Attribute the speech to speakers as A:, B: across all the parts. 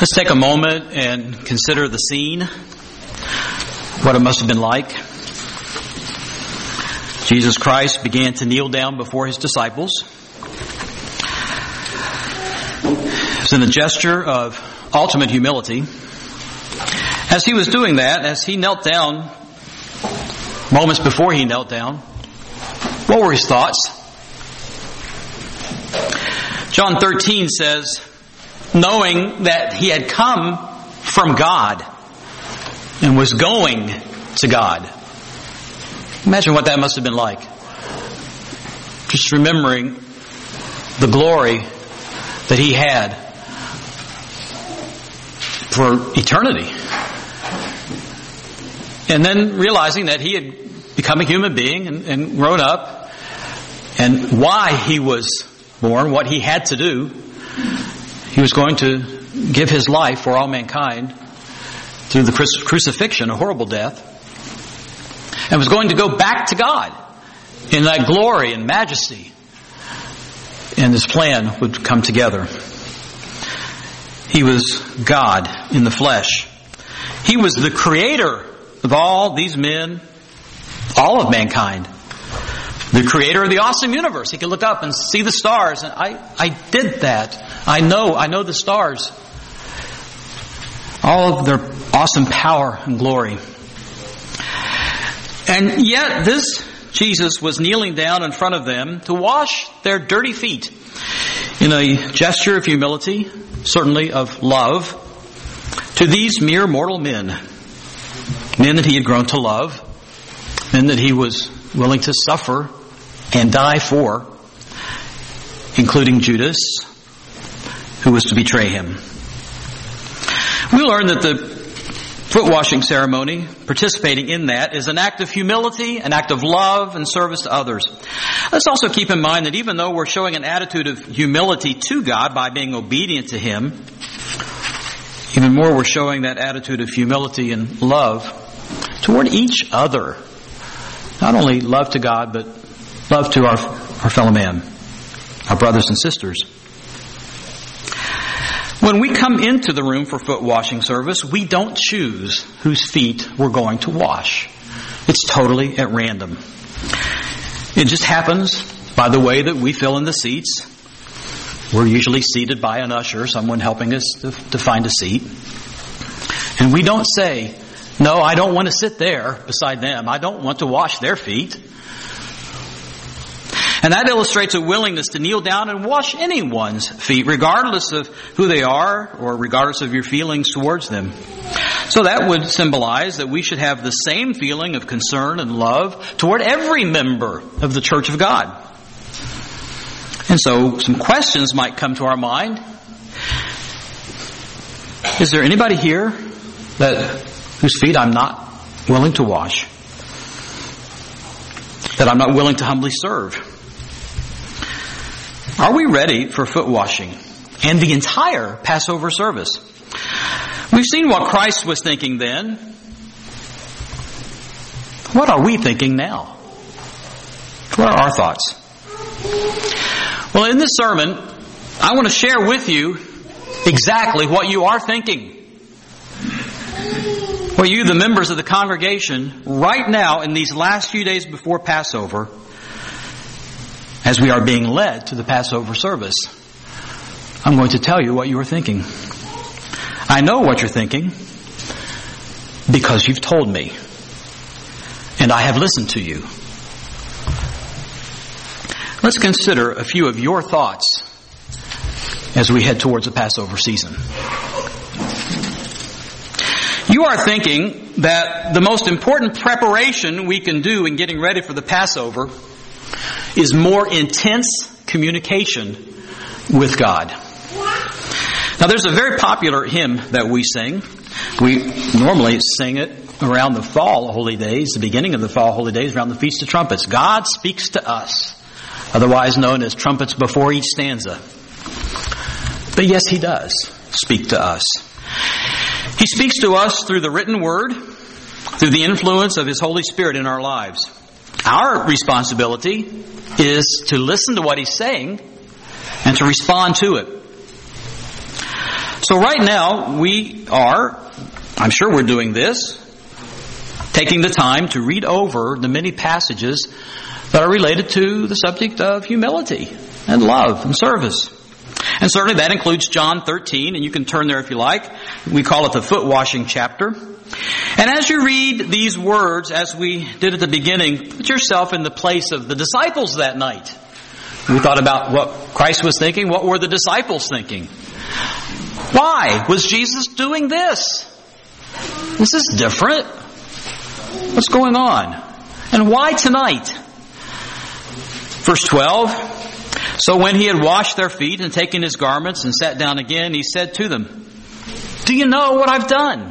A: Let's take a moment and consider the scene, what it must have been like. Jesus Christ began to kneel down before His disciples. It was in a gesture of ultimate humility. As He was doing that, as He knelt down, moments before He knelt down, what were His thoughts? John 13 says, knowing that He had come from God and was going to God. Imagine what that must have been like. Just remembering the glory that He had for eternity. And then realizing that He had become a human being and grown up, and why He was born, what He had to do. He was going to give His life for all mankind through the crucifixion, a horrible death, and was going to go back to God in that glory and majesty, and His plan would come together. He was God in the flesh. He was the creator of all these men, all of mankind. The creator of the awesome universe. He could look up and see the stars. And I did that. I know the stars. All of their awesome power and glory. And yet this Jesus was kneeling down in front of them to wash their dirty feet in a gesture of humility, certainly of love, to these mere mortal men. Men that He had grown to love. Men that He was willing to suffer and die for, including Judas, who was to betray Him. We learn that the foot washing ceremony, participating in that, is an act of humility, an act of love and service to others. Let's also keep in mind that even though we're showing an attitude of humility to God by being obedient to Him, even more we're showing that attitude of humility and love toward each other. Not only love to God, but love to our fellow man, our brothers and sisters. When we come into the room for foot washing service, we don't choose whose feet we're going to wash. It's totally at random. It just happens by the way that we fill in the seats. We're usually seated by an usher, someone helping us to find a seat. And we don't say, no, I don't want to sit there beside them. I don't want to wash their feet. And that illustrates a willingness to kneel down and wash anyone's feet, regardless of who they are or regardless of your feelings towards them. So that would symbolize that we should have the same feeling of concern and love toward every member of the Church of God. And so some questions might come to our mind. Is there anybody here whose feet I'm not willing to wash? That I'm not willing to humbly serve? Are we ready for foot washing and the entire Passover service? We've seen what Christ was thinking then. What are we thinking now? What are our thoughts? Well, in this sermon, I want to share with you exactly what you are thinking. What you, the members of the congregation, right now in these last few days before Passover, as we are being led to the Passover service, I'm going to tell you what you are thinking. I know what you're thinking because you've told me, and I have listened to you. Let's consider a few of your thoughts as we head towards the Passover season. You are thinking that the most important preparation we can do in getting ready for the Passover is more intense communication with God. Now there's a very popular hymn that we sing. We normally sing it around the fall holy days, the beginning of the fall holy days, around the Feast of Trumpets. God speaks to us, otherwise known as trumpets before each stanza. But yes, He does speak to us. He speaks to us through the written word, through the influence of His Holy Spirit in our lives. Our responsibility is to listen to what He's saying and to respond to it. So right now, I'm sure we're doing this, taking the time to read over the many passages that are related to the subject of humility and love and service. And certainly that includes John 13, and you can turn there if you like. We call it the foot washing chapter. And as you read these words, as we did at the beginning, put yourself in the place of the disciples that night. We thought about what Christ was thinking. What were the disciples thinking? Why was Jesus doing this? This is different. What's going on? And why tonight? Verse 12. So when he had washed their feet and taken his garments and sat down again, he said to them, "Do you know what I've done?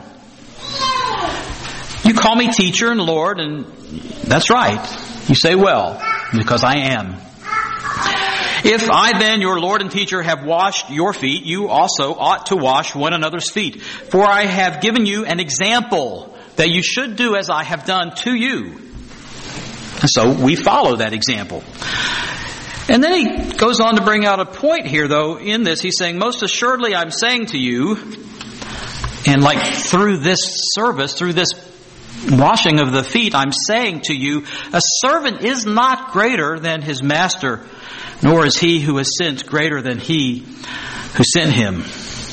A: You call me teacher and Lord, and that's right. You say well, because I am. If I then, your Lord and teacher, have washed your feet, you also ought to wash one another's feet. For I have given you an example that you should do as I have done to you." And so we follow that example. And then he goes on to bring out a point here, though, in this. He's saying, most assuredly I'm saying to you, and like through this service, through this washing of the feet, I'm saying to you, a servant is not greater than his master, nor is he who is sent greater than he who sent him.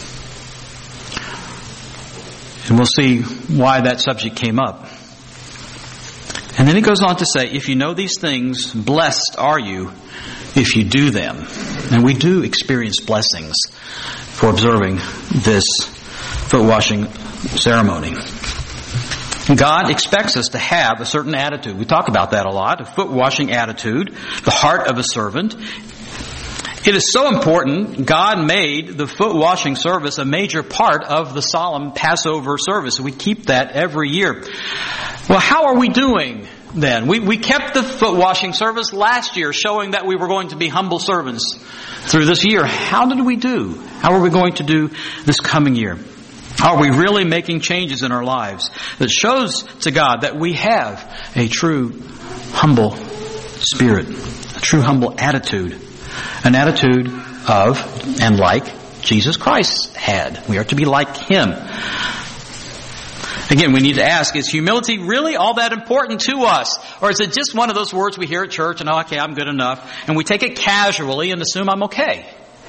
A: And we'll see why that subject came up. And then he goes on to say, if you know these things, blessed are you if you do them. And we do experience blessings for observing this foot washing ceremony. God expects us to have a certain attitude. We talk about that a lot, a foot washing attitude, the heart of a servant. It is so important, God made the foot washing service a major part of the solemn Passover service. We keep that every year. Well, how are we doing then? We kept the foot washing service last year, showing that we were going to be humble servants through this year. How did we do? How are we going to do this coming year? Are we really making changes in our lives that shows to God that we have a true humble spirit, a true humble attitude, an attitude of and like Jesus Christ had? We are to be like Him. Again, we need to ask, is humility really all that important to us? Or is it just one of those words we hear at church and, okay, I'm good enough, and we take it casually and assume I'm okay?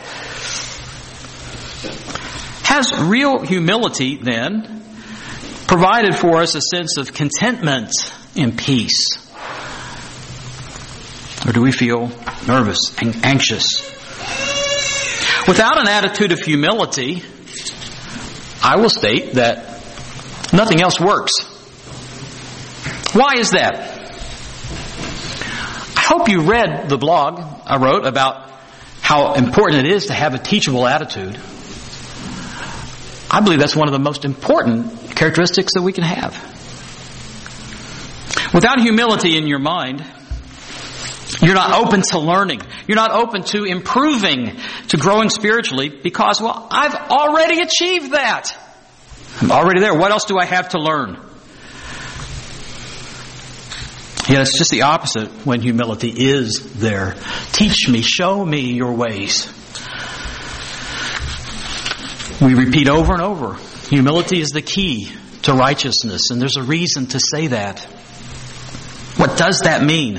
A: Has real humility, then, provided for us a sense of contentment and peace? Or do we feel nervous and anxious? Without an attitude of humility, I will state that nothing else works. Why is that? I hope you read the blog I wrote about how important it is to have a teachable attitude. I believe that's one of the most important characteristics that we can have. Without humility in your mind, you're not open to learning. You're not open to improving, to growing spiritually, because, well, I've already achieved that. I'm already there. What else do I have to learn? Yeah, it's just the opposite when humility is there. Teach me, show me your ways. We repeat over and over, humility is the key to righteousness, and there's a reason to say that. What does that mean?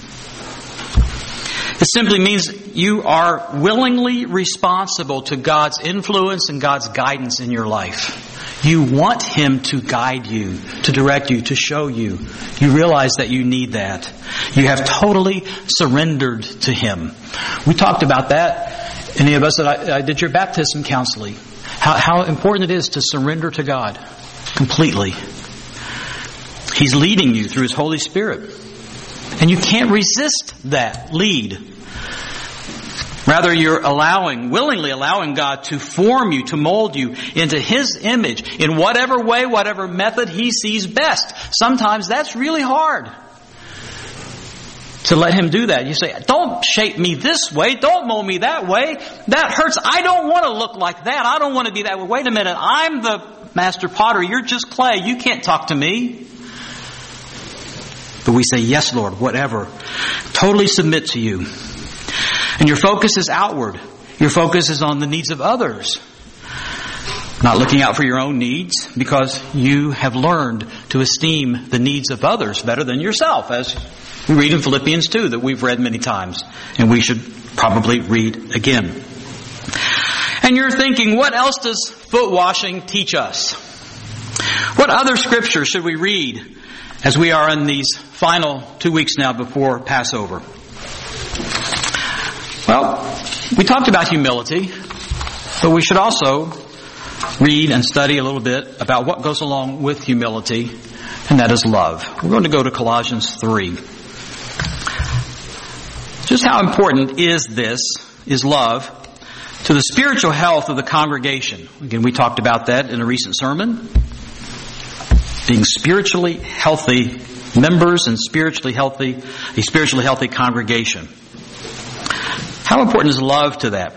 A: It simply means you are willingly responsible to God's influence and God's guidance in your life. You want Him to guide you, to direct you, to show you. You realize that you need that. You have totally surrendered to Him. We talked about that, any of us that I did your baptism counseling. How important it is to surrender to God completely. He's leading you through His Holy Spirit. And you can't resist that lead. Rather, you're willingly allowing God to form you, to mold you into His image in whatever way, whatever method He sees best. Sometimes that's really hard to let Him do that. You say, don't shape me this way, don't mold me that way. That hurts. I don't want to look like that. I don't want to be that way. Wait a minute, I'm the master potter. You're just clay. You can't talk to me. But we say, yes, Lord, whatever. Totally submit to you. And your focus is outward. Your focus is on the needs of others. Not looking out for your own needs, because you have learned to esteem the needs of others better than yourself, as we read in Philippians 2 that we've read many times, and we should probably read again. And you're thinking, what else does foot washing teach us? What other scripture should we read as we are in these final 2 weeks now before Passover? Well, we talked about humility, but we should also read and study a little bit about what goes along with humility, and that is love. We're going to go to Colossians 3. Just how important is love to the spiritual health of the congregation. Again, we talked about that in a recent sermon. Being spiritually healthy members and a spiritually healthy congregation. How important is love to that?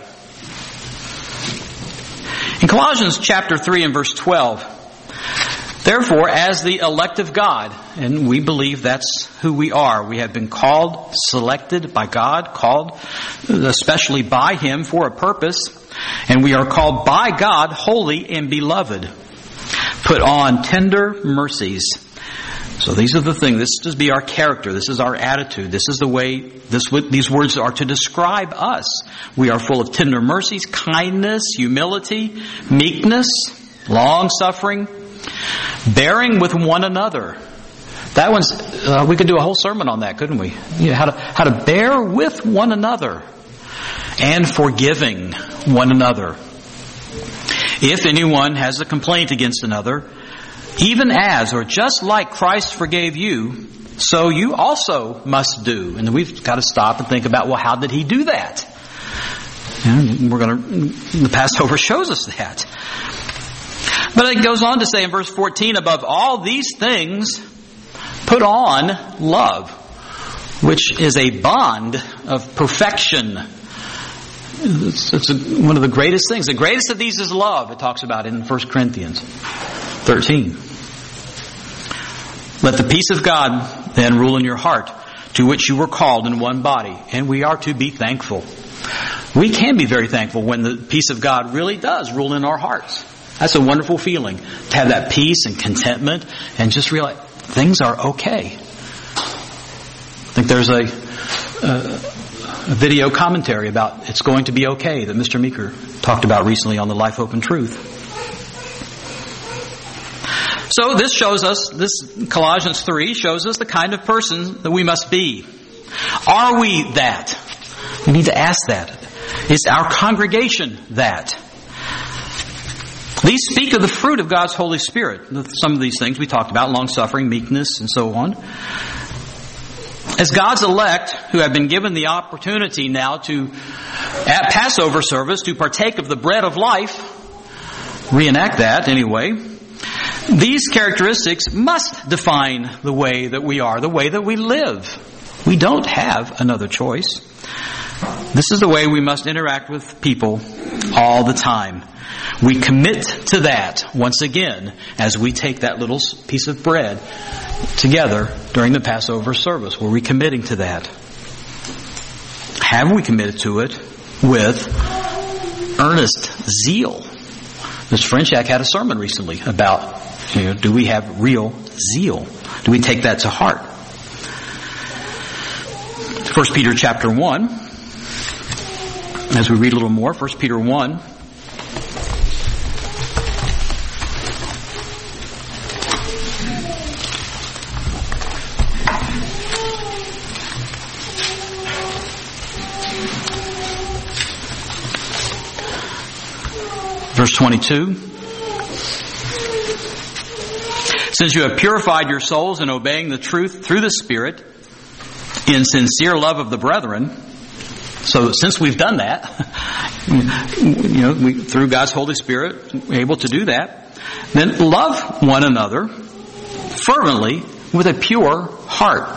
A: In Colossians chapter 3 and verse 12, therefore, as the elect of God, and we believe that's who we are. We have been called, selected by God, called especially by Him for a purpose, and we are called by God holy and beloved. Put on tender mercies. So these are the things. This is to be our character. This is our attitude. This is the way these words are to describe us. We are full of tender mercies, kindness, humility, meekness, long-suffering, bearing with one another. That one's, we could do a whole sermon on that, couldn't we? You know, how to bear with one another and forgiving one another. If anyone has a complaint against another, even as or just like Christ forgave you, so you also must do. And we've got to stop and think about, well, how did He do that? And the Passover shows us that. But it goes on to say in verse 14, above all these things, put on love, which is a bond of perfection. It's one of the greatest things. The greatest of these is love, it talks about in 1 Corinthians 13. Let the peace of God then rule in your heart, to which you were called in one body. And we are to be thankful. We can be very thankful when the peace of God really does rule in our hearts. That's a wonderful feeling, to have that peace and contentment and just realize things are okay. I think there's a video commentary about It's Going to Be Okay that Mr. Meeker talked about recently on the Life, Hope, and Truth. So this shows us, this Colossians 3 shows us the kind of person that we must be. Are we that? We need to ask that. Is our congregation that? These speak of the fruit of God's Holy Spirit. Some of these things we talked about, long-suffering, meekness, and so on. As God's elect, who have been given the opportunity now to, at Passover service, to partake of the bread of life, reenact that anyway, these characteristics must define the way that we are, the way that we live. We don't have another choice. This is the way we must interact with people all the time. We commit to that once again as we take that little piece of bread together during the Passover service. Were we committing to that? Have we committed to it with earnest zeal? Mr. Frenchak had a sermon recently about, do we have real zeal? Do we take that to heart? 1 Peter chapter 1, as we read a little more, 1 Peter 1, verse 22. Since you have purified your souls in obeying the truth through the Spirit, in sincere love of the brethren. So since we've done that, through God's Holy Spirit, we're able to do that, then love one another fervently with a pure heart.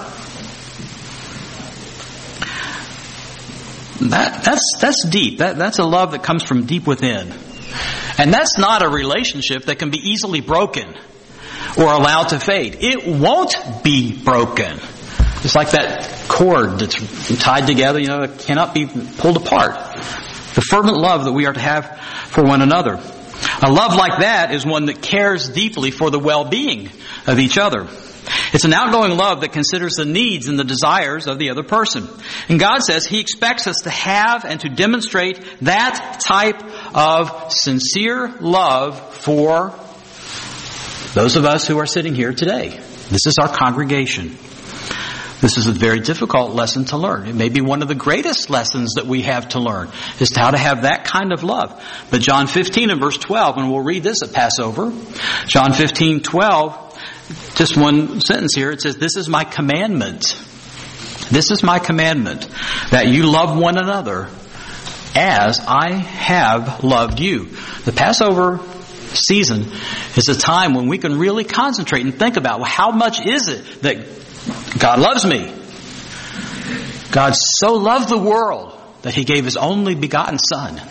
A: That's deep. That's a love that comes from deep within. And that's not a relationship that can be easily broken or allowed to fade. It won't be broken. It's like that cord that's tied together, it cannot be pulled apart. The fervent love that we are to have for one another. A love like that is one that cares deeply for the well-being of each other. It's an outgoing love that considers the needs and the desires of the other person. And God says He expects us to have and to demonstrate that type of sincere love for those of us who are sitting here today. This is our congregation. This is a very difficult lesson to learn. It may be one of the greatest lessons that we have to learn, is how to have that kind of love. But John 15 and verse 12, and we'll read this at Passover. John 15:12, just one sentence here. It says, "This is my commandment. This is my commandment, that you love one another as I have loved you." The Passover season is a time when we can really concentrate and think about, well, how much is it that God loves me? God so loved the world that He gave His only begotten Son.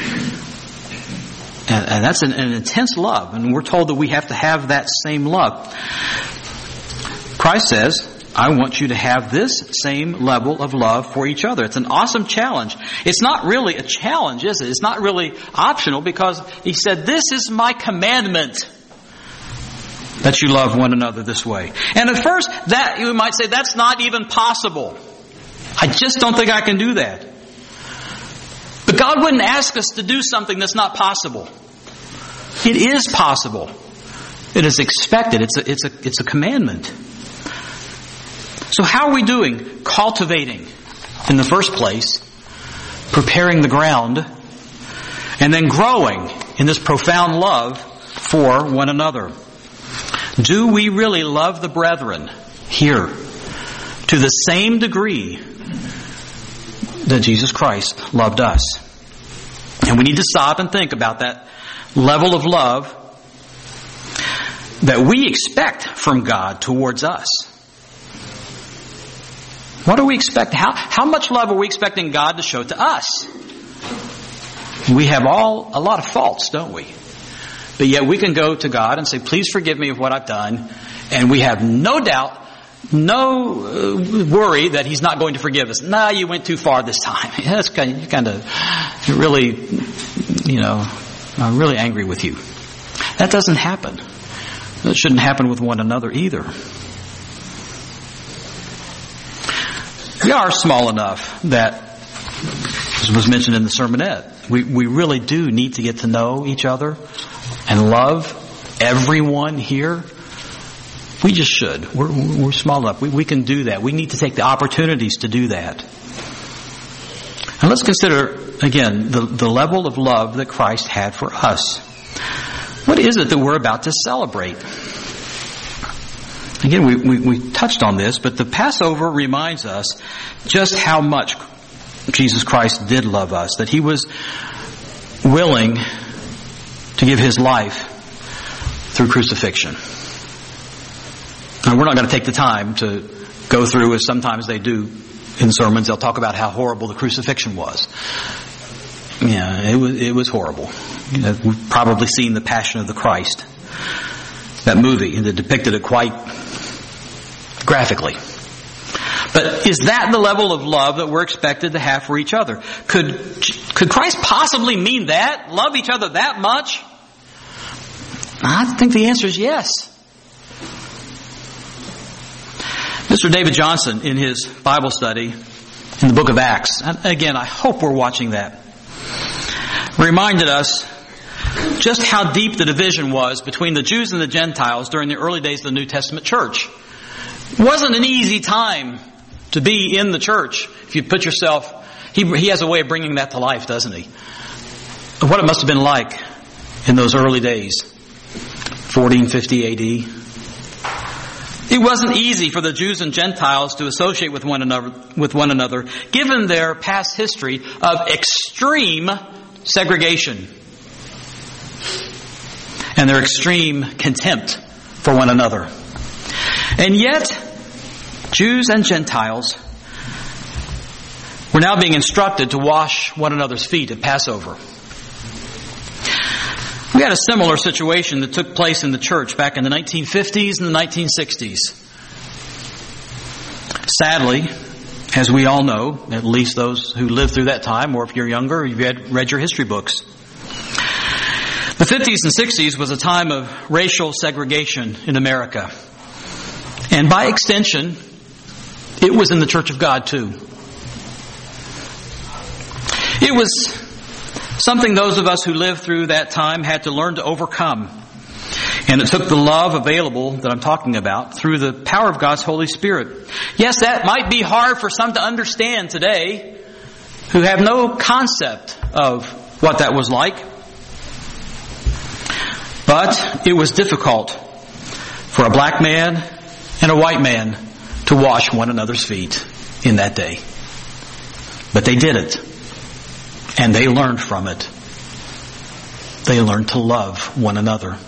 A: And that's an intense love. And we're told that we have to have that same love. Christ says, I want you to have this same level of love for each other. It's an awesome challenge. It's not really a challenge, is it? It's not really optional, because He said, this is my commandment, that you love one another this way. And at first, that you might say, that's not even possible. I just don't think I can do that. But God wouldn't ask us to do something that's not possible. It is possible. It is expected. It's a commandment. So how are we doing? Cultivating, in the first place, preparing the ground, and then growing in this profound love for one another. Do we really love the brethren here to the same degree that Jesus Christ loved us? And we need to stop and think about that level of love that we expect from God towards us. What do we expect? How much love are we expecting God to show to us? We have a lot of faults, don't we? But yet we can go to God and say, please forgive me of what I've done. And we have no doubt, no worry that He's not going to forgive us. Nah, you went too far this time. That's kind of really, I'm really angry with you. That doesn't happen. That shouldn't happen with one another either. We are small enough that, as was mentioned in the sermonette, we really do need to get to know each other and love everyone here. We just should. We're small enough. We can do that. We need to take the opportunities to do that. And let's consider, again, the level of love that Christ had for us. What is it that we're about to celebrate? Again, we touched on this, but the Passover reminds us just how much Jesus Christ did love us, that He was willing to give His life through crucifixion. And we're not going to take the time to go through, as sometimes they do in sermons, they'll talk about how horrible the crucifixion was. Yeah, it was horrible. We've probably seen The Passion of the Christ, that movie, that depicted it quite graphically. But is that the level of love that we're expected to have for each other? Could Christ possibly mean that? Love each other that much? I think the answer is yes. Mr. David Johnson, in his Bible study in the book of Acts, and again, I hope we're watching that, reminded us just how deep the division was between the Jews and the Gentiles during the early days of the New Testament church. It wasn't an easy time to be in the church. If you put yourself, he has a way of bringing that to life, doesn't he? What it must have been like in those early days, 40 and 50 AD. It wasn't easy for the Jews and Gentiles to associate with one another, given their past history of extreme segregation and their extreme contempt for one another. And yet, Jews and Gentiles were now being instructed to wash one another's feet at Passover. We had a similar situation that took place in the church back in the 1950s and the 1960s. Sadly, as we all know, at least those who lived through that time, or if you're younger, you've read your history books. The 50s and 60s was a time of racial segregation in America. And by extension, it was in the Church of God too. It was something those of us who lived through that time had to learn to overcome. And it took the love available that I'm talking about through the power of God's Holy Spirit. Yes, that might be hard for some to understand today who have no concept of what that was like. But it was difficult for a black man and a white man to wash one another's feet in that day. But they did it. And they learned from it. They learned to love one another.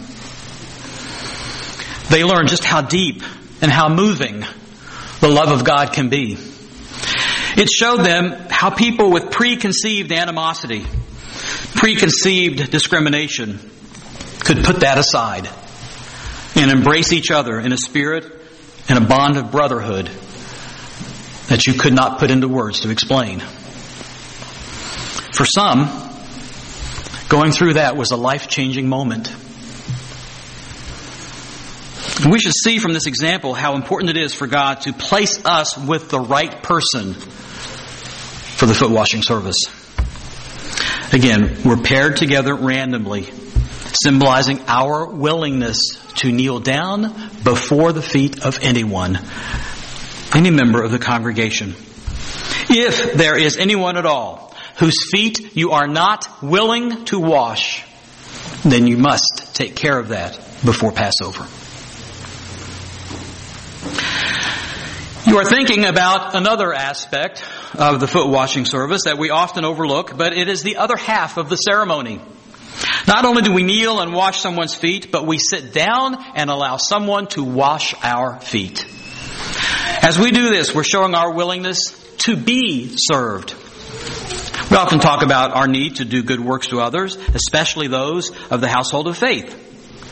A: They learned just how deep and how moving the love of God can be. It showed them how people with preconceived animosity, preconceived discrimination, could put that aside and embrace each other in a spirit and a bond of brotherhood that you could not put into words to explain. For some, going through that was a life-changing moment. And we should see from this example how important it is for God to place us with the right person for the foot washing service. Again, we're paired together randomly, symbolizing our willingness to kneel down before the feet of anyone, any member of the congregation. If there is anyone at all whose feet you are not willing to wash, then you must take care of that before Passover. You are thinking about another aspect of the foot washing service that we often overlook, but it is the other half of the ceremony. Not only do we kneel and wash someone's feet, but we sit down and allow someone to wash our feet. As we do this, we're showing our willingness to be served. We often talk about our need to do good works to others, especially those of the household of faith.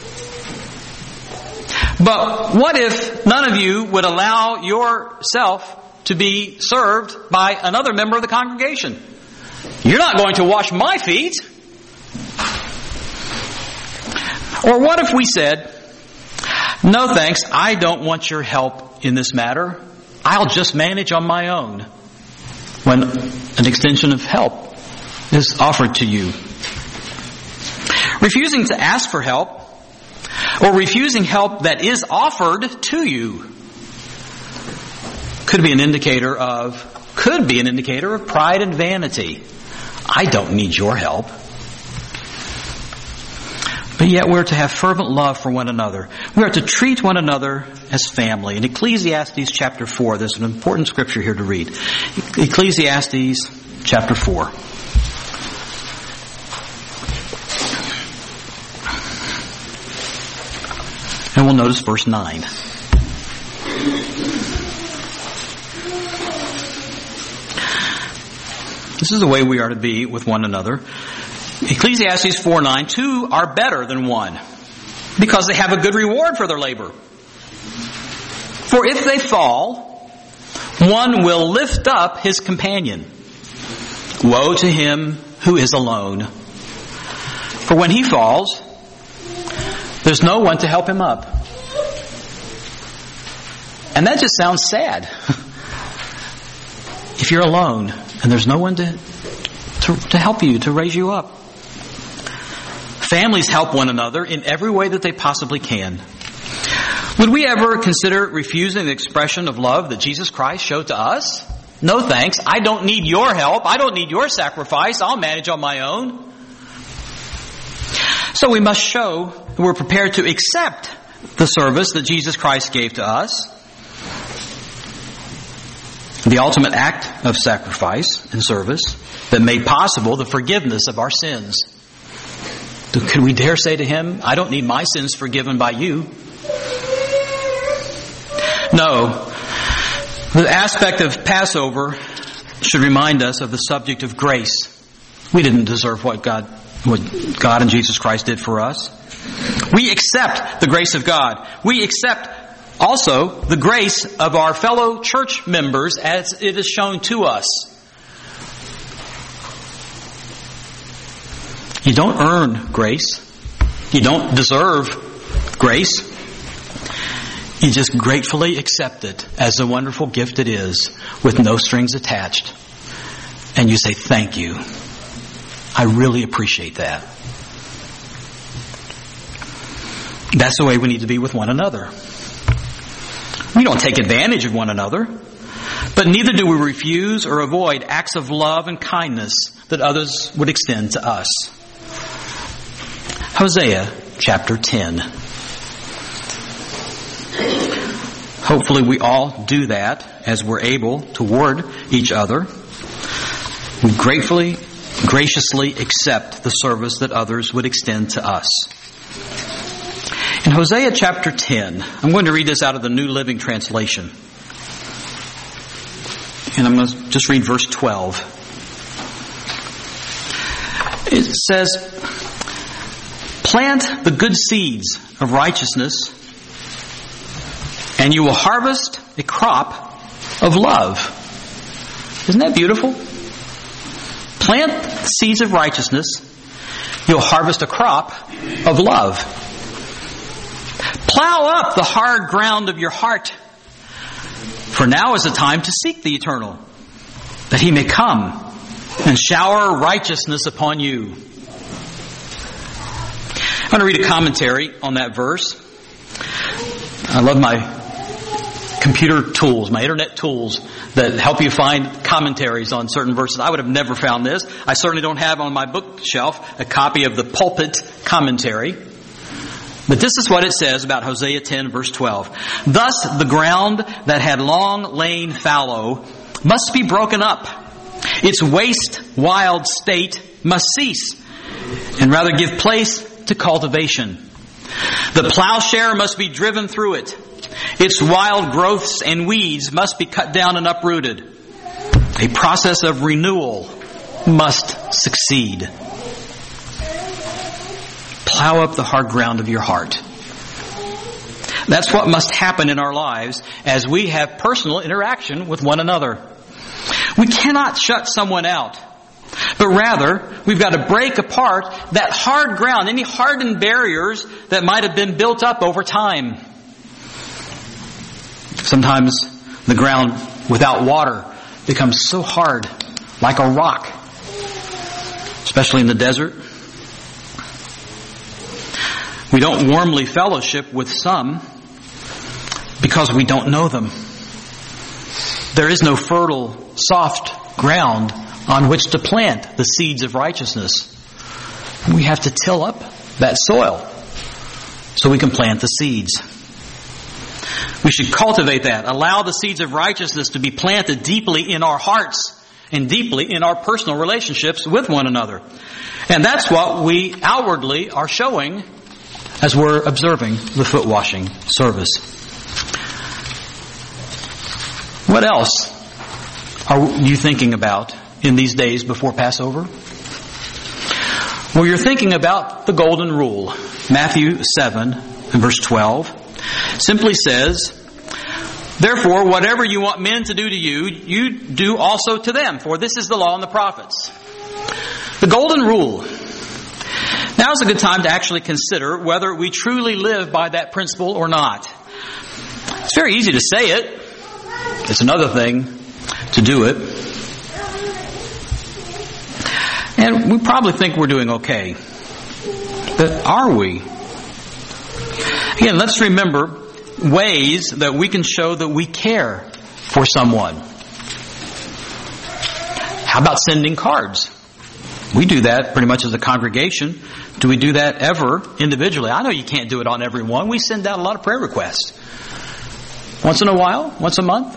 A: But what if none of you would allow yourself to be served by another member of the congregation? You're not going to wash my feet. Or what if we said, no thanks, I don't want your help in this matter. I'll just manage on my own, when an extension of help is offered to you. Refusing to ask for help, or refusing help that is offered to you, could be an indicator of pride and vanity. I don't need your help. But yet we're to have fervent love for one another. We are to treat one another as family. In Ecclesiastes chapter 4, there's an important scripture here to read. Ecclesiastes chapter 4. And we'll notice verse 9. This is the way we are to be with one another. Ecclesiastes 4:9, 2 are better than one, because they have a good reward for their labor. For if they fall, one will lift up his companion. Woe to him who is alone. For when he falls, there's no one to help him up. And that just sounds sad. If you're alone and there's no one to help you, to raise you up. Families help one another in every way that they possibly can. Would we ever consider refusing the expression of love that Jesus Christ showed to us? No thanks. I don't need your help. I don't need your sacrifice. I'll manage on my own. So we must show that we're prepared to accept the service that Jesus Christ gave to us. The ultimate act of sacrifice and service that made possible the forgiveness of our sins. Could we dare say to him, I don't need my sins forgiven by you? No. The aspect of Passover should remind us of the subject of grace. We didn't deserve what God and Jesus Christ did for us. We accept the grace of God. We accept also the grace of our fellow church members as it is shown to us. You don't earn grace. You don't deserve grace. You just gratefully accept it as a wonderful gift it is, with no strings attached. And you say, thank you. I really appreciate that. That's the way we need to be with one another. We don't take advantage of one another, but neither do we refuse or avoid acts of love and kindness that others would extend to us. Hosea chapter 10. Hopefully we all do that as we're able toward each other. We graciously accept the service that others would extend to us. In Hosea chapter 10, I'm going to read this out of the New Living Translation. And I'm going to just read verse 12. It says, "Plant the good seeds of righteousness, and you will harvest a crop of love." Isn't that beautiful? Plant the seeds of righteousness, you'll harvest a crop of love. Plow up the hard ground of your heart, for now is the time to seek the Eternal, that He may come and shower righteousness upon you. I'm going to read a commentary on that verse. I love my computer tools, my internet tools that help you find commentaries on certain verses. I would have never found this. I certainly don't have on my bookshelf a copy of the Pulpit Commentary. But this is what it says about Hosea 10 verse 12. "Thus the ground that had long lain fallow must be broken up. Its waste, wild state must cease, and rather give place to cultivation. The plowshare must be driven through it. Its wild growths and weeds must be cut down and uprooted. A process of renewal must succeed." Plow up the hard ground of your heart. That's what must happen in our lives as we have personal interaction with one another. We cannot shut someone out, but rather we've got to break apart that hard ground, any hardened barriers that might have been built up over time. Sometimes the ground without water becomes so hard, like a rock, especially in the desert. We don't warmly fellowship with some because we don't know them. There is no fertile, soft ground on which to plant the seeds of righteousness. We have to till up that soil so we can plant the seeds. We should cultivate that. Allow the seeds of righteousness to be planted deeply in our hearts and deeply in our personal relationships with one another. And that's what we outwardly are showing as we're observing the foot washing service. What else are you thinking about in these days before Passover? Well, you're thinking about the golden rule. Matthew 7 and verse 12 simply says, "Therefore, whatever you want men to do to you, you do also to them, for this is the law and the prophets." The golden rule. Now is a good time to actually consider whether we truly live by that principle or not. It's very easy to say it. It's another thing to do it. And we probably think we're doing okay. But are we? Again, let's remember ways that we can show that we care for someone. How about sending cards? We do that pretty much as a congregation. Do we do that ever individually? I know you can't do it on every one. We send out a lot of prayer requests. Once in a while, once a month.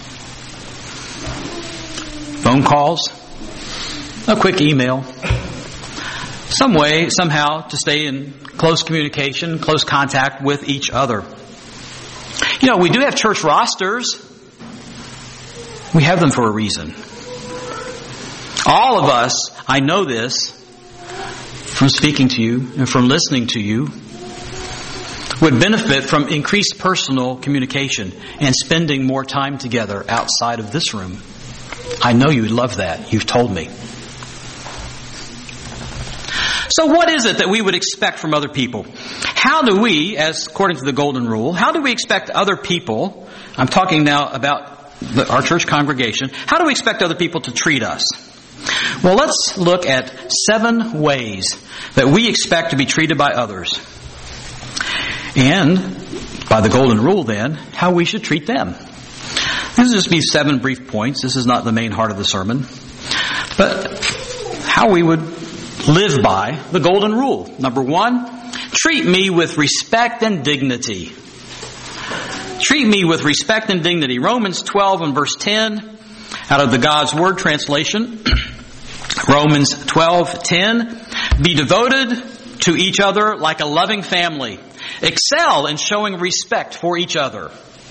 A: Phone calls, a quick email. Some way, somehow, to stay in close communication, close contact with each other. You know, we do have church rosters. We have them for a reason. All of us, I know this from speaking to you and from listening to you, would benefit from increased personal communication and spending more time together outside of this room. I know you would love that. You've told me. So what is it that we would expect from other people? How do we, as according to the Golden Rule, how do we expect other people, I'm talking now about our church congregation, how do we expect other people to treat us? Well, let's look at 7 ways that we expect to be treated by others. And, by the Golden Rule then, how we should treat them. This will just be 7 brief points. This is not the main heart of the sermon. But how we would live by the Golden Rule. Number 1, treat me with respect and dignity. Treat me with respect and dignity. Romans 12 and verse 10, out of the God's Word translation. Romans 12:10. Be devoted to each other like a loving family. Excel in showing respect for each other.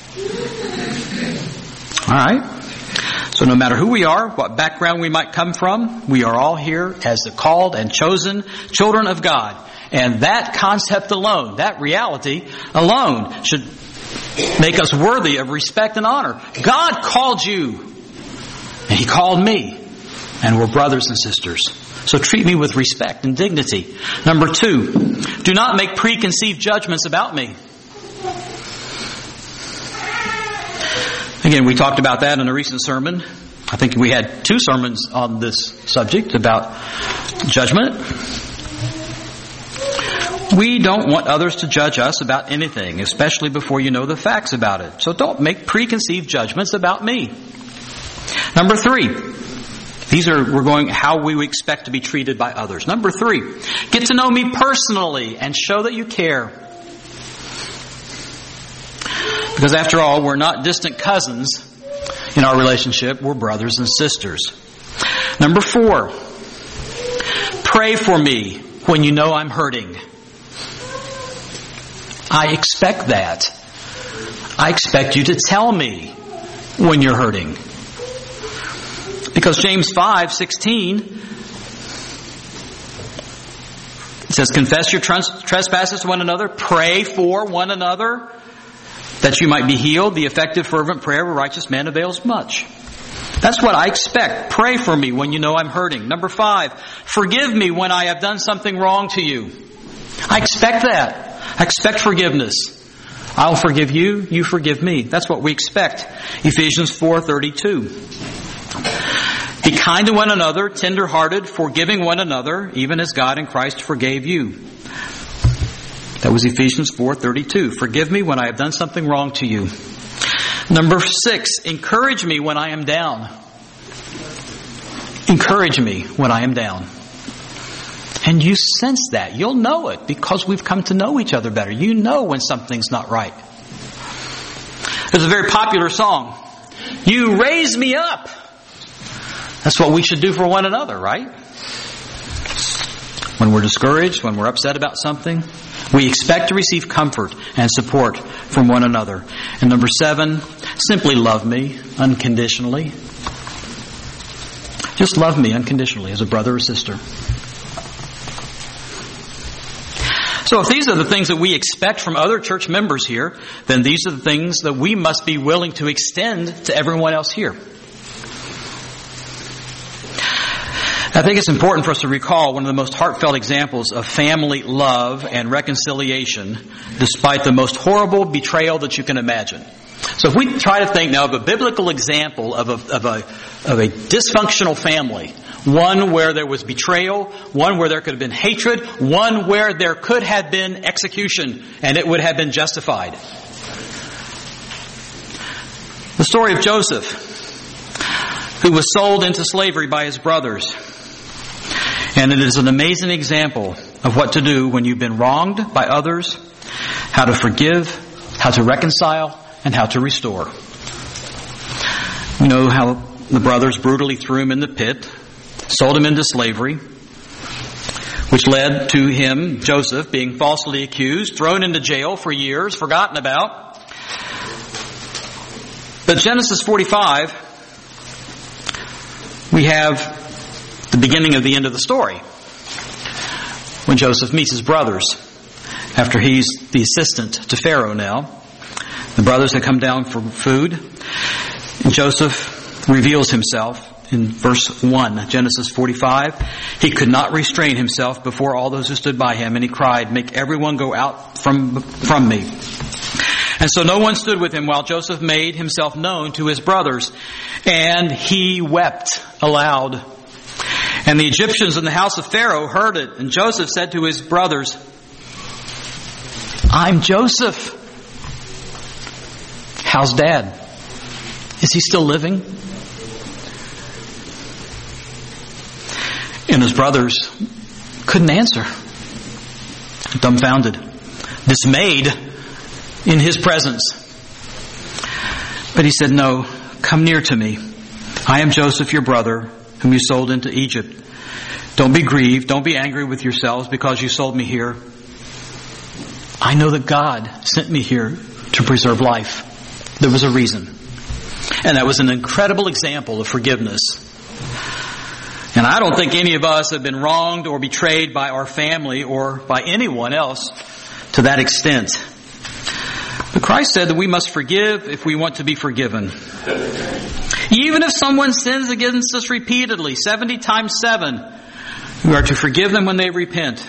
A: Alright. So no matter who we are, what background we might come from, we are all here as the called and chosen children of God. And that concept alone, that reality alone should make us worthy of respect and honor. God called you, and He called me, and we're brothers and sisters. So treat me with respect and dignity. Number 2, do not make preconceived judgments about me. Again, we talked about that in a recent sermon. I think we had 2 sermons on this subject about judgment. We don't want others to judge us about anything, especially before you know the facts about it. So don't make preconceived judgments about me. Number 3. We're going how we expect to be treated by others. Number 3. Get to know me personally and show that you care. Because after all, we're not distant cousins in our relationship. We're brothers and sisters. Number 4. Pray for me when you know I'm hurting. I expect that. I expect you to tell me when you're hurting. Because James 5:16 says, confess your trespasses to one another, pray for one another, that you might be healed. The effective fervent prayer of a righteous man avails much. That's what I expect. Pray for me when you know I'm hurting. Number 5, forgive me when I have done something wrong to you. I expect that. I expect forgiveness. I'll forgive you, you forgive me. That's what we expect. Ephesians 4:32. Be kind to one another, tender-hearted, forgiving one another, even as God in Christ forgave you. That was Ephesians 4:32. Forgive me when I have done something wrong to you. Number 6, encourage me when I am down. Encourage me when I am down. And you sense that. You'll know it because we've come to know each other better. You know when something's not right. There's a very popular song. You raise me up. That's what we should do for one another, right? When we're discouraged, when we're upset about something, we expect to receive comfort and support from one another. And number 7, simply love me unconditionally. Just love me unconditionally as a brother or sister. So if these are the things that we expect from other church members here, then these are the things that we must be willing to extend to everyone else here. I think it's important for us to recall one of the most heartfelt examples of family love and reconciliation despite the most horrible betrayal that you can imagine. So if we try to think now of a biblical example of a dysfunctional family, one where there was betrayal, one where there could have been hatred, one where there could have been execution and it would have been justified. The story of Joseph, who was sold into slavery by his brothers. And it is an amazing example of what to do when you've been wronged by others, how to forgive, how to reconcile, and how to restore. You know how the brothers brutally threw him in the pit, sold him into slavery, which led to him, Joseph, being falsely accused, thrown into jail for years, forgotten about. But Genesis 45, we have the beginning of the end of the story. When Joseph meets his brothers, after he's the assistant to Pharaoh now. The brothers had come down for food, and Joseph reveals himself in verse 1, Genesis 45. He could not restrain himself before all those who stood by him, and he cried, "Make everyone go out from me." And so no one stood with him while Joseph made himself known to his brothers, and he wept aloud. And the Egyptians in the house of Pharaoh heard it, and Joseph said to his brothers, "I'm Joseph. How's Dad? Is he still living?" And his brothers couldn't answer. Dumbfounded, dismayed in his presence. But he said, "No, come near to me. I am Joseph, your brother, whom you sold into Egypt. Don't be grieved. Don't be angry with yourselves because you sold me here. I know that God sent me here to preserve life." There was a reason. And that was an incredible example of forgiveness. And I don't think any of us have been wronged or betrayed by our family or by anyone else to that extent. But Christ said that we must forgive if we want to be forgiven. Even if someone sins against us repeatedly, 70 times 7, we are to forgive them when they repent.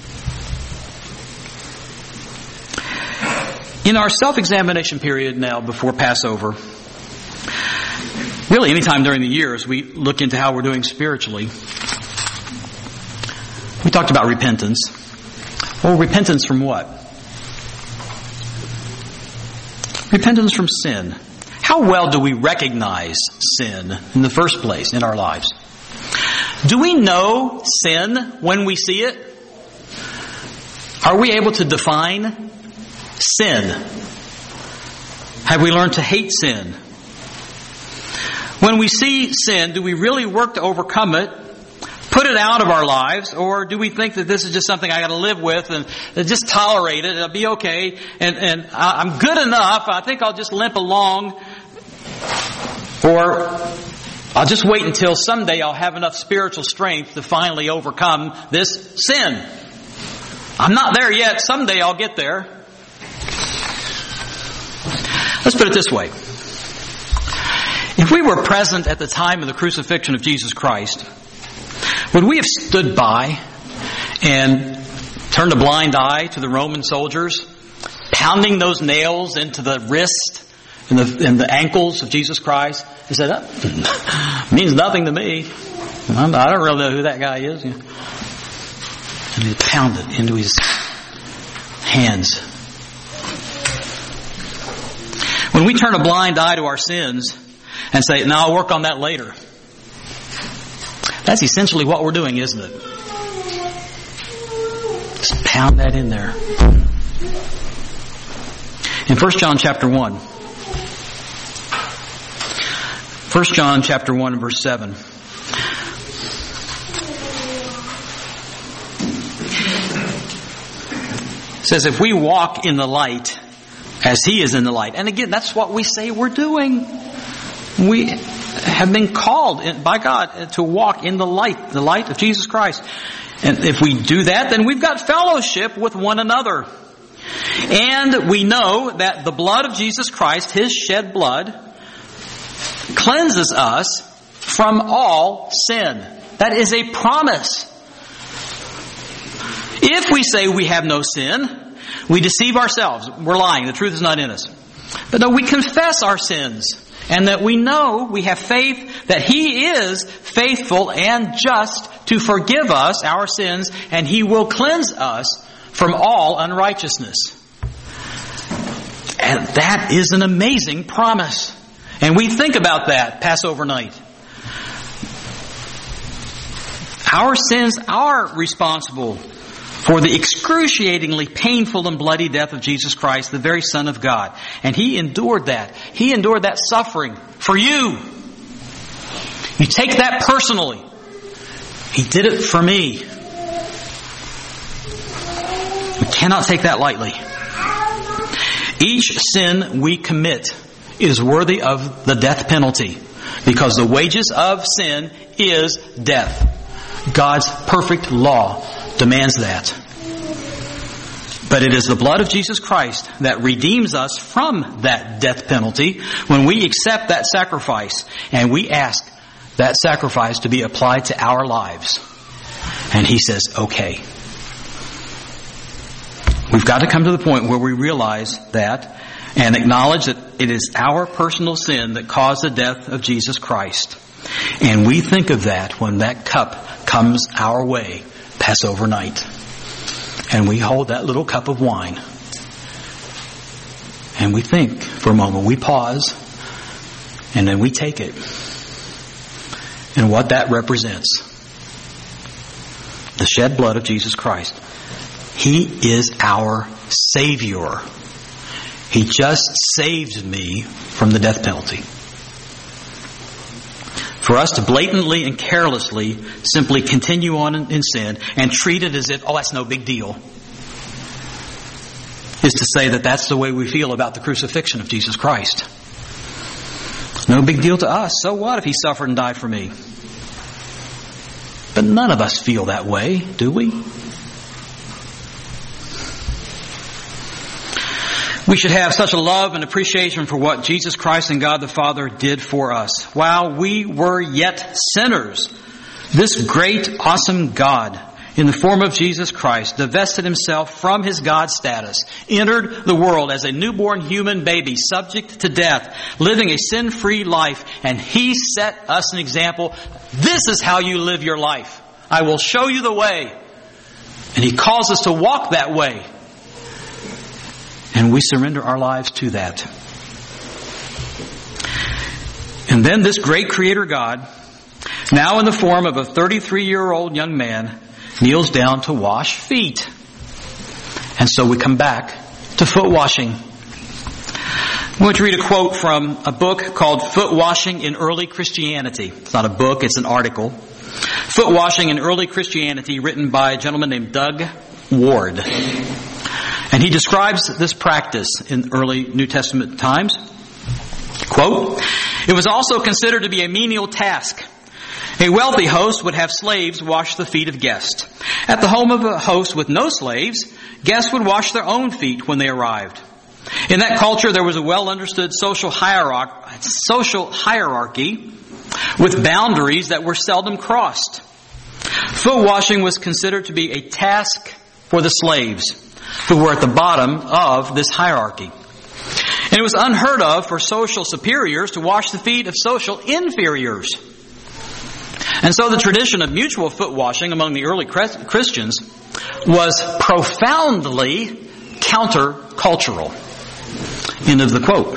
A: In our self-examination period now before Passover, really anytime during the year as we look into how we're doing spiritually, we talked about repentance. Well, repentance from what? Repentance from sin. How well do we recognize sin in the first place in our lives? Do we know sin when we see it? Are we able to define sin? Have we learned to hate sin? When we see sin, do we really work to overcome it, put it out of our lives, or do we think that this is just something I got to live with and just tolerate it, it'll be okay, and I'm good enough, I think I'll just limp along, or I'll just wait until someday I'll have enough spiritual strength to finally overcome this sin. I'm not there yet, someday I'll get there. Let's put it this way. If we were present at the time of the crucifixion of Jesus Christ, would we have stood by and turned a blind eye to the Roman soldiers pounding those nails into the wrist and the ankles of Jesus Christ and said, "That means nothing to me. I don't really know who that guy is." And he pounded into his hands. When we turn a blind eye to our sins and say, "No, I'll work on that later," that's essentially what we're doing, isn't it? Just pound that in there. In 1 John chapter 1. 1 John chapter 1 and verse 7. It says, "If we walk in the light as He is in the light." And again, that's what we say we're doing. We have been called by God to walk in the light of Jesus Christ. And if we do that, then we've got fellowship with one another. And we know that the blood of Jesus Christ, His shed blood, cleanses us from all sin. That is a promise. If we say we have no sin, we deceive ourselves. We're lying. The truth is not in us. But no, we confess our sins. And that we know, we have faith that He is faithful and just to forgive us our sins, and He will cleanse us from all unrighteousness. And that is an amazing promise. And we think about that Passover night. Our sins are responsible for the excruciatingly painful and bloody death of Jesus Christ, the very Son of God. And He endured that. He endured that suffering for you. You take that personally. He did it for me. We cannot take that lightly. Each sin we commit is worthy of the death penalty, because the wages of sin is death. God's perfect law demands that. But it is the blood of Jesus Christ that redeems us from that death penalty when we accept that sacrifice and we ask that sacrifice to be applied to our lives. And He says, okay. We've got to come to the point where we realize that and acknowledge that it is our personal sin that caused the death of Jesus Christ. And we think of that when that cup comes our way, Passover night. And we hold that little cup of wine. And we think for a moment. We pause. And then we take it. And what that represents. The shed blood of Jesus Christ. He is our Savior. He just saved me from the death penalty. For us to blatantly and carelessly simply continue on in sin and treat it as if, oh, that's no big deal, is to say that that's the way we feel about the crucifixion of Jesus Christ. No big deal to us. So what if He suffered and died for me? But none of us feel that way, do we? We should have such a love and appreciation for what Jesus Christ and God the Father did for us. While we were yet sinners, this great, awesome God, in the form of Jesus Christ, divested Himself from His God status, entered the world as a newborn human baby, subject to death, living a sin-free life, and He set us an example. This is how you live your life. I will show you the way. And He calls us to walk that way. And we surrender our lives to that. And then this great Creator God, now in the form of a 33-year-old young man, kneels down to wash feet. And so we come back to foot washing. I'm going to read a quote from a book called Foot Washing in Early Christianity. It's not a book, it's an article. Foot Washing in Early Christianity, written by a gentleman named Doug Ward. And he describes this practice in early New Testament times. Quote, "It was also considered to be a menial task. A wealthy host would have slaves wash the feet of guests. At the home of a host with no slaves, guests would wash their own feet when they arrived. In that culture, there was a well-understood social hierarchy with boundaries that were seldom crossed. Foot washing was considered to be a task for the slaves, who were at the bottom of this hierarchy. And it was unheard of for social superiors to wash the feet of social inferiors. And so the tradition of mutual foot washing among the early Christians was profoundly countercultural." End of the quote.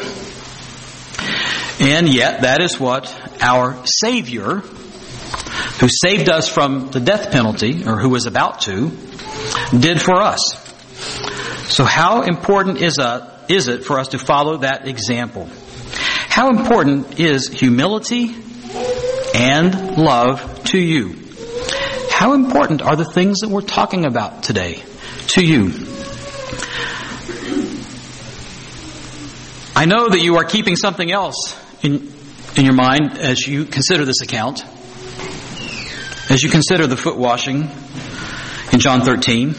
A: And yet that is what our Savior, who saved us from the death penalty, or who was about to, did for us. So how important is it for us to follow that example? How important is humility and love to you? How important are the things that we're talking about today to you? I know that you are keeping something else in your mind as you consider this account. As you consider the foot washing in John 13.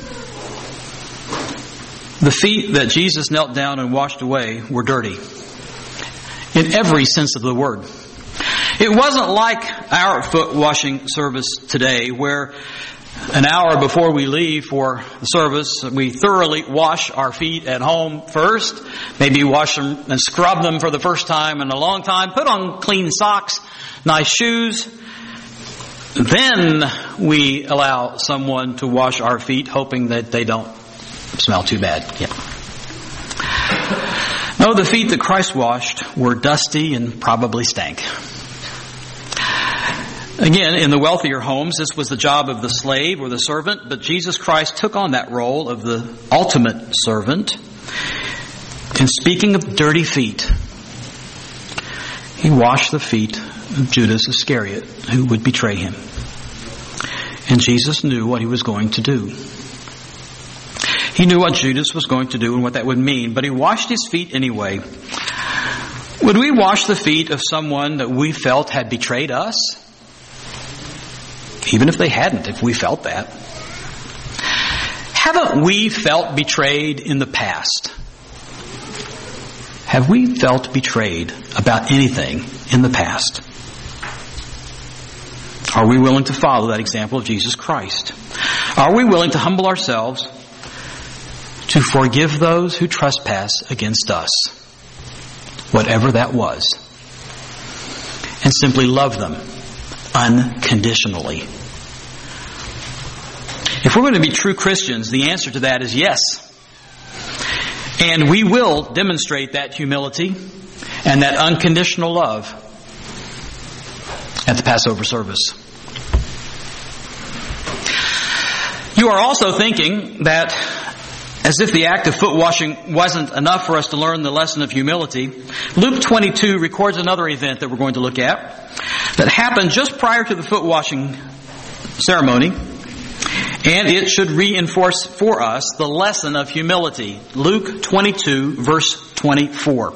A: The feet that Jesus knelt down and washed away were dirty. In every sense of the word. It wasn't like our foot washing service today, where an hour before we leave for the service, we thoroughly wash our feet at home first, maybe wash them and scrub them for the first time in a long time, put on clean socks, nice shoes. Then we allow someone to wash our feet, hoping that they don't smell too bad. Yeah. No, the feet that Christ washed were dusty and probably stank. Again, in the wealthier homes, this was the job of the slave or the servant, but Jesus Christ took on that role of the ultimate servant. And speaking of dirty feet, He washed the feet of Judas Iscariot, who would betray Him. And Jesus knew what He was going to do. He knew what Judas was going to do and what that would mean, but He washed His feet anyway. Would we wash the feet of someone that we felt had betrayed us? Even if they hadn't, if we felt that. Haven't we felt betrayed in the past? Have we felt betrayed about anything in the past? Are we willing to follow that example of Jesus Christ? Are we willing to humble ourselves to forgive those who trespass against us, whatever that was, and simply love them unconditionally? If we're going to be true Christians, the answer to that is yes. And we will demonstrate that humility and that unconditional love at the Passover service. You are also thinking that, as if the act of foot washing wasn't enough for us to learn the lesson of humility, Luke 22 records another event that we're going to look at that happened just prior to the foot washing ceremony, and it should reinforce for us the lesson of humility. Luke 22, verse 24.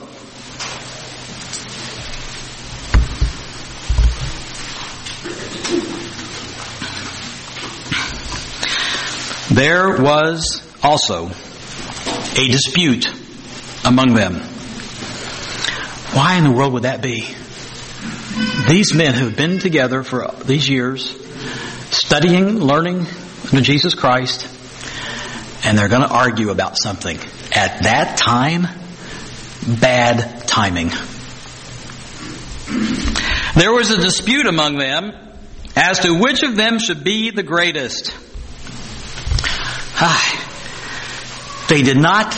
A: There was also a dispute among them. Why in the world would that be? These men who have been together for these years, studying, learning under Jesus Christ, and they're going to argue about something. At that time, bad timing. There was a dispute among them as to which of them should be the greatest. They did not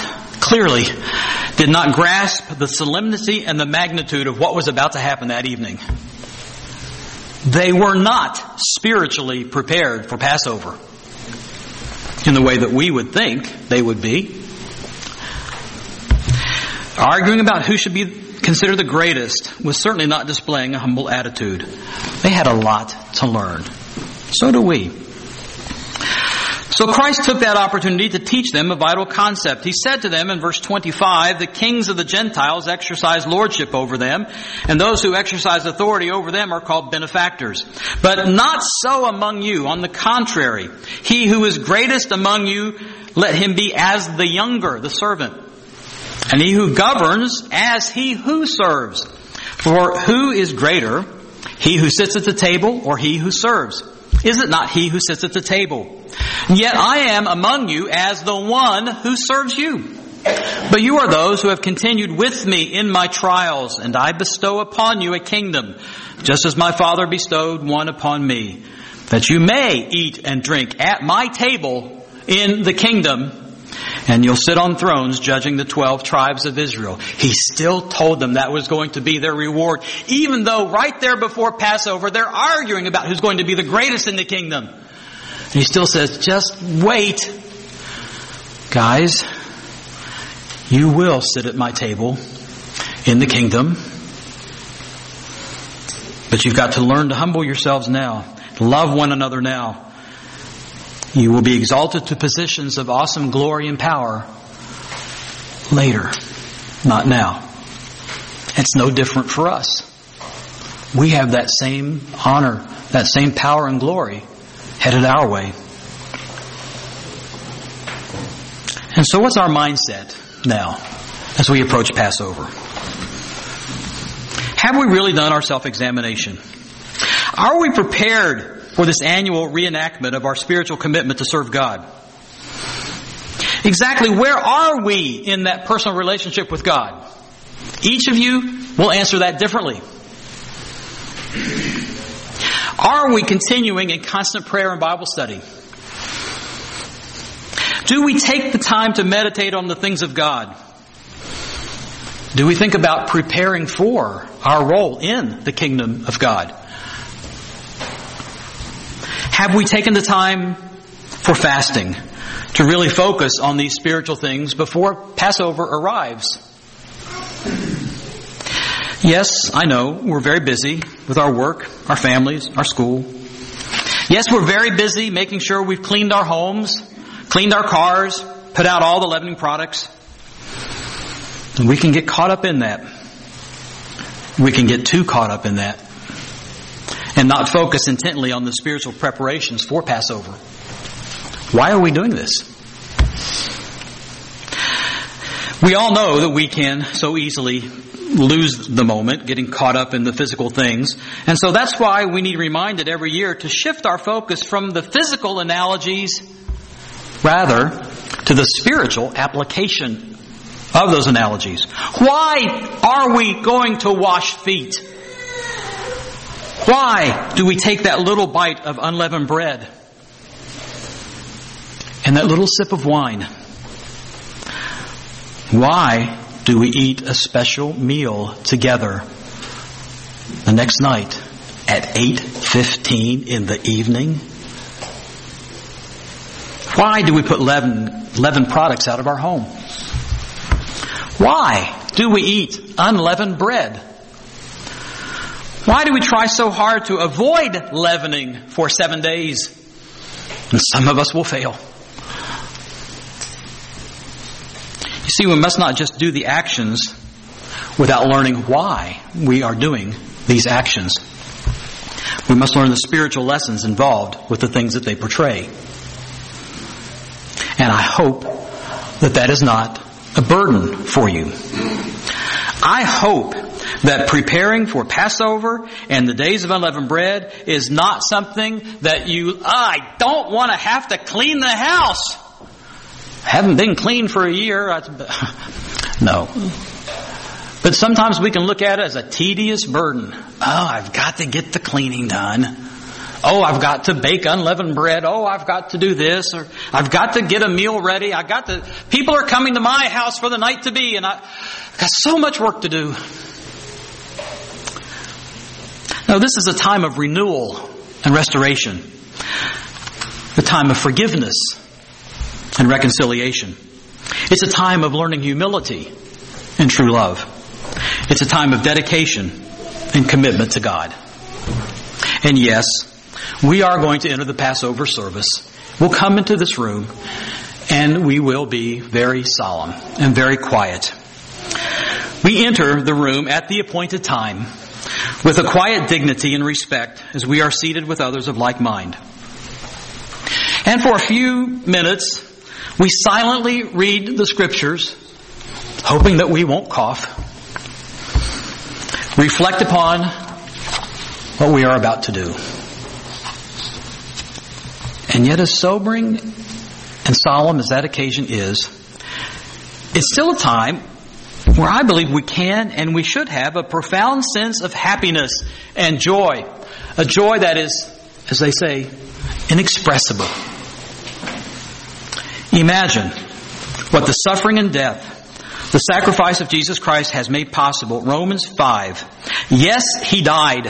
A: grasp the solemnity and the magnitude of what was about to happen that evening. They were not spiritually prepared for Passover in the way that we would think they would be. Arguing about who should be considered the greatest was certainly not displaying a humble attitude. They had a lot to learn. So do we. So Christ took that opportunity to teach them a vital concept. He said to them in verse 25, the kings of the Gentiles exercise lordship over them, and those who exercise authority over them are called benefactors. But not so among you. On the contrary, he who is greatest among you, let him be as the younger, the servant. And he who governs as he who serves. For who is greater, he who sits at the table or he who serves? Is it not he who sits at the table? Yet I am among you as the one who serves you. But you are those who have continued with me in my trials, and I bestow upon you a kingdom, just as my Father bestowed one upon me, that you may eat and drink at my table in the kingdom, and you'll sit on thrones judging the 12 tribes of Israel. He still told them that was going to be their reward, even though right there before Passover, they're arguing about who's going to be the greatest in the kingdom. And he still says, just wait. Guys, you will sit at my table in the kingdom. But you've got to learn to humble yourselves now. Love one another now. You will be exalted to positions of awesome glory and power later, not now. It's no different for us. We have that same honor, that same power and glory headed our way. And so what's our mindset now as we approach Passover? Have we really done our self-examination? Are we prepared for this annual reenactment of our spiritual commitment to serve God? Exactly where are we in that personal relationship with God? Each of you will answer that differently. Are we continuing in constant prayer and Bible study? Do we take the time to meditate on the things of God? Do we think about preparing for our role in the kingdom of God? Have we taken the time for fasting to really focus on these spiritual things before Passover arrives? Yes, I know, we're very busy with our work, our families, our school. Yes, we're very busy making sure we've cleaned our homes, cleaned our cars, put out all the leavening products. And we can get caught up in that. We can get too caught up in that and not focus intently on the spiritual preparations for Passover. Why are we doing this? We all know that we can so easily lose the moment, getting caught up in the physical things. And so that's why we need reminded every year to shift our focus from the physical analogies, rather, to the spiritual application of those analogies. Why are we going to wash feet? Why do we take that little bite of unleavened bread and that little sip of wine? Why do we eat a special meal together the next night at 8:15 in the evening? Why do we put leavened products out of our home? Why do we eat unleavened bread? Why do we try so hard to avoid leavening for 7 days? And some of us will fail. You see, we must not just do the actions without learning why we are doing these actions. We must learn the spiritual lessons involved with the things that they portray. And I hope that that is not a burden for you. I hope that preparing for Passover and the days of unleavened bread is not something that I don't want to have to clean the house. Haven't been clean for a year. No. But sometimes we can look at it as a tedious burden. Oh, I've got to get the cleaning done. Oh, I've got to bake unleavened bread. Oh, I've got to do this. Or I've got to get a meal ready. People are coming to my house for the night to be, and I've got so much work to do. No, this is a time of renewal and restoration. A time of forgiveness and reconciliation. It's a time of learning humility and true love. It's a time of dedication and commitment to God. And yes, we are going to enter the Passover service. We'll come into this room and we will be very solemn and very quiet. We enter the room at the appointed time with a quiet dignity and respect as we are seated with others of like mind. And for a few minutes, we silently read the Scriptures, hoping that we won't cough. Reflect upon what we are about to do. And yet, as sobering and solemn as that occasion is, it's still a time where I believe we can and we should have a profound sense of happiness and joy. A joy that is, as they say, inexpressible. Imagine what the suffering and death, the sacrifice of Jesus Christ has made possible. Romans 5. Yes, He died.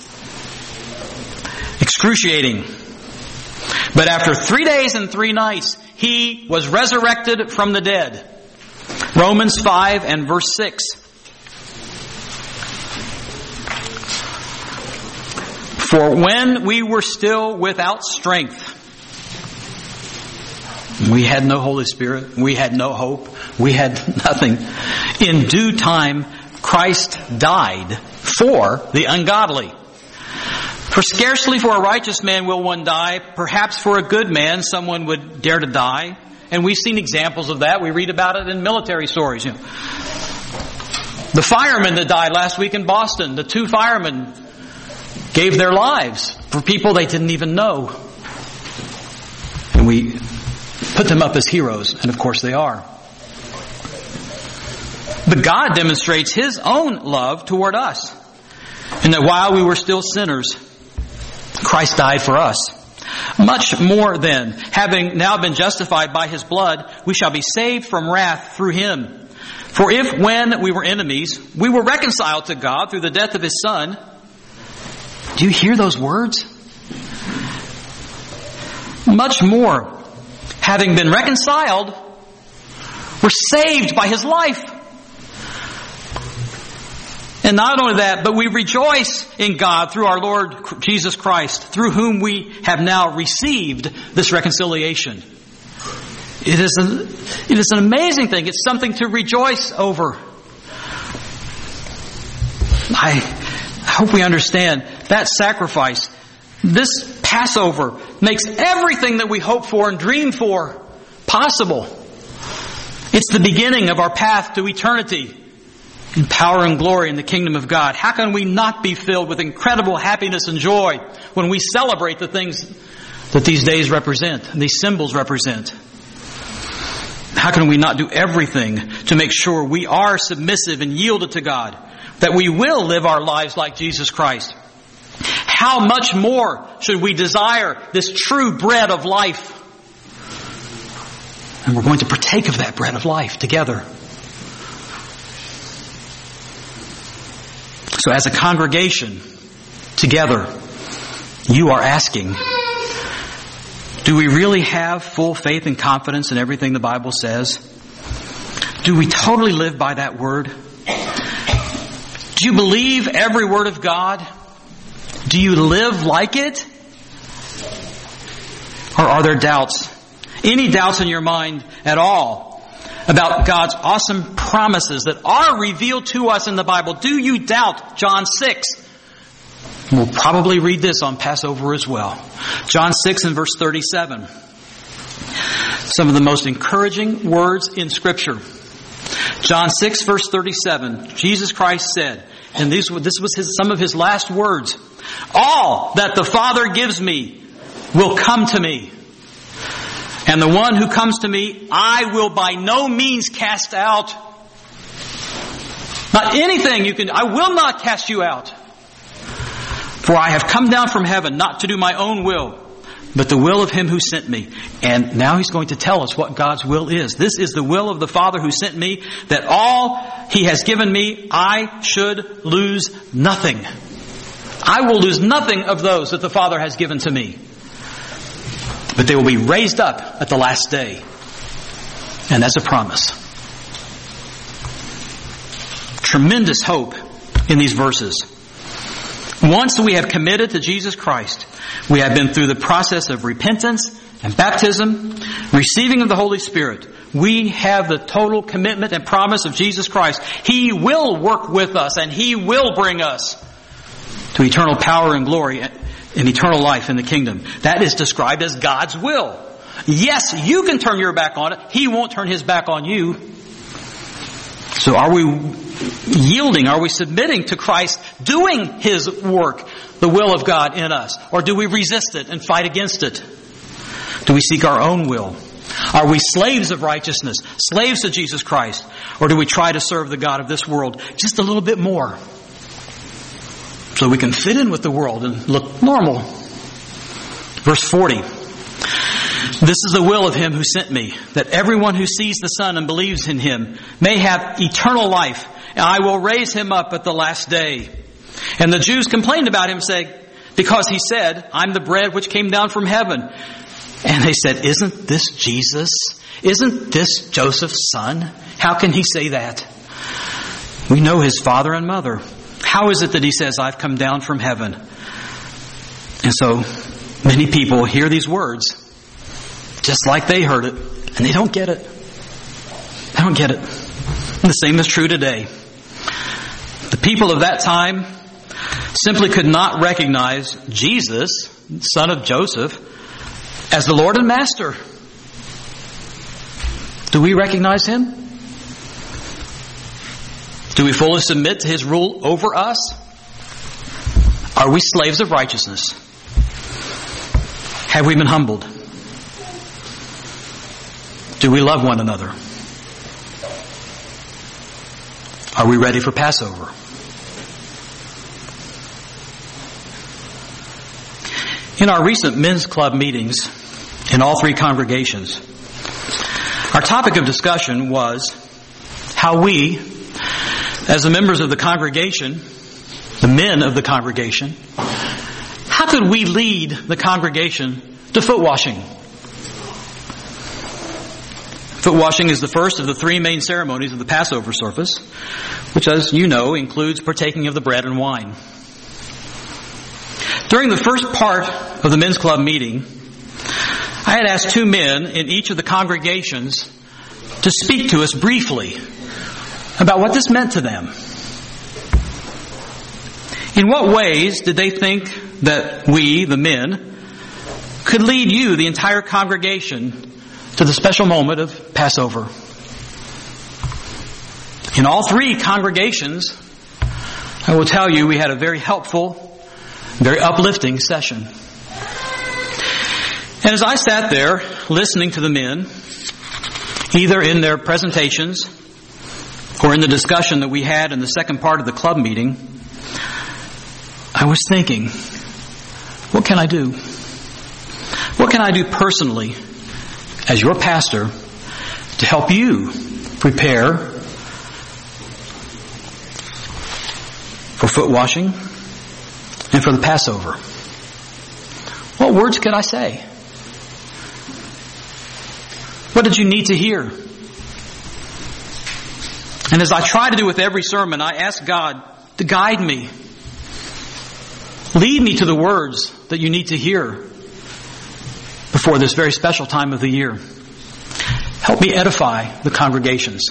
A: Excruciating. But after 3 days and 3 nights, He was resurrected from the dead. Romans 5 and verse 6. For when we were still without strength, we had no Holy Spirit, we had no hope, we had nothing. In due time, Christ died for the ungodly. For scarcely for a righteous man will one die. Perhaps for a good man someone would dare to die. And we've seen examples of that. We read about it in military stories. The firemen that died last week in Boston, the 2 firemen gave their lives for people they didn't even know. And we put them up as heroes, and of course they are. But God demonstrates His own love toward us. And that while we were still sinners, Christ died for us. Much more then, having now been justified by His blood, we shall be saved from wrath through Him. For if when we were enemies, we were reconciled to God through the death of His Son. Do you hear those words? Much more, having been reconciled, we're saved by His life. And not only that, but we rejoice in God through our Lord Jesus Christ, through whom we have now received this reconciliation. It is an amazing thing. It's something to rejoice over. I hope we understand that sacrifice, this Passover, makes everything that we hope for and dream for possible. It's the beginning of our path to eternity in power and glory in the kingdom of God. How can we not be filled with incredible happiness and joy when we celebrate the things that these days represent, these symbols represent? How can we not do everything to make sure we are submissive and yielded to God, that we will live our lives like Jesus Christ? How much more should we desire this true bread of life? And we're going to partake of that bread of life together. So as a congregation, together, you are asking, do we really have full faith and confidence in everything the Bible says? Do we totally live by that word? Do you believe every word of God? Do you live like it? Or are there doubts? Any doubts in your mind at all about God's awesome promises that are revealed to us in the Bible? Do you doubt John 6? We'll probably read this on Passover as well. John 6 and verse 37. Some of the most encouraging words in Scripture. John 6 verse 37. Jesus Christ said, and this was some of His last words, "All that the Father gives me will come to me. And the one who comes to me, I will by no means cast out." Not anything I will not cast you out. "For I have come down from heaven not to do my own will, but the will of Him who sent me." And now He's going to tell us what God's will is. "This is the will of the Father who sent me, that all He has given me, I should lose nothing. I will lose nothing of those that the Father has given to me. But they will be raised up at the last day." And that's a promise. Tremendous hope in these verses. Once we have committed to Jesus Christ, we have been through the process of repentance and baptism, receiving of the Holy Spirit. We have the total commitment and promise of Jesus Christ. He will work with us and He will bring us to eternal power and glory and eternal life in the kingdom. That is described as God's will. Yes, you can turn your back on it. He won't turn His back on you. So are we yielding? Are we submitting to Christ doing His work, the will of God in us? Or do we resist it and fight against it? Do we seek our own will? Are we slaves of righteousness, slaves to Jesus Christ? Or do we try to serve the God of this world just a little bit more, so we can fit in with the world and look normal? Verse 40. "This is the will of Him who sent me, that everyone who sees the Son and believes in Him may have eternal life, and I will raise him up at the last day." And the Jews complained about Him, saying, because He said, "I'm the bread which came down from heaven." And they said, "Isn't this Jesus? Isn't this Joseph's son? How can He say that? We know His father and mother. How is it that He says, 'I've come down from heaven'?" And so many people hear these words just like they heard it, and they don't get it. They don't get it. And the same is true today. The people of that time simply could not recognize Jesus, son of Joseph, as the Lord and Master. Do we recognize Him? Do we fully submit to His rule over us? Are we slaves of righteousness? Have we been humbled? Do we love one another? Are we ready for Passover? In our recent men's club meetings in all three congregations, our topic of discussion was how we, as the members of the congregation, the men of the congregation, how could we lead the congregation to foot washing? Foot washing is the first of the three main ceremonies of the Passover service, which, as you know, includes partaking of the bread and wine. During the first part of the men's club meeting, I had asked two men in each of the congregations to speak to us briefly about what this meant to them. In what ways did they think that we, the men, could lead you, the entire congregation, to the special moment of Passover? In all three congregations, I will tell you, we had a very helpful, very uplifting session. And as I sat there listening to the men, either in their presentations or in the discussion that we had in the second part of the club meeting, I was thinking, what can I do? What can I do personally as your pastor to help you prepare for foot washing and for the Passover? What words could I say? What did you need to hear? And as I try to do with every sermon, I ask God to guide me. Lead me to the words that you need to hear before this very special time of the year. Help me edify the congregations.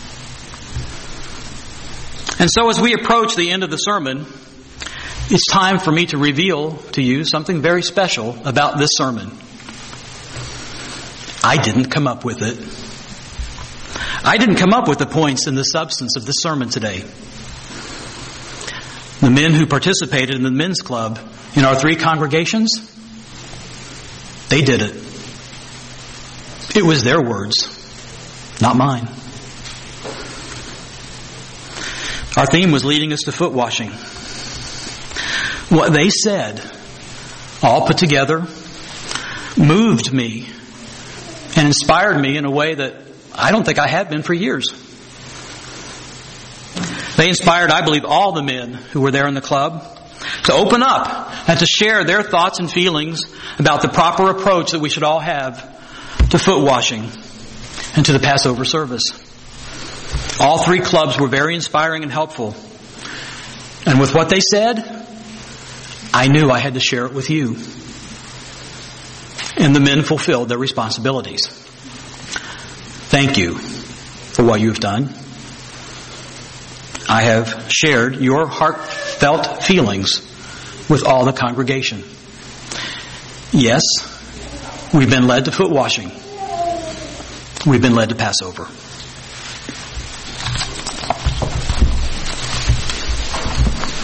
A: And so as we approach the end of the sermon, it's time for me to reveal to you something very special about this sermon. I didn't come up with it. I didn't come up with the points and the substance of this sermon today. The men who participated in the men's club in our three congregations, they did it. It was their words, not mine. Our theme was leading us to foot washing. What they said, all put together, moved me and inspired me in a way that I don't think I have been for years. They inspired, I believe, all the men who were there in the club to open up and to share their thoughts and feelings about the proper approach that we should all have to foot washing and to the Passover service. All three clubs were very inspiring and helpful. And with what they said, I knew I had to share it with you. And the men fulfilled their responsibilities. Thank you for what you have done. I have shared your heartfelt feelings with all the congregation. Yes, we've been led to foot washing. We've been led to Passover.